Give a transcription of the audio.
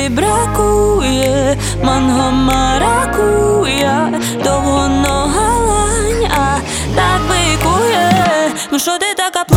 тобі бракує, манго маракуя, довго нога лань, а так бикує. Ну що ти така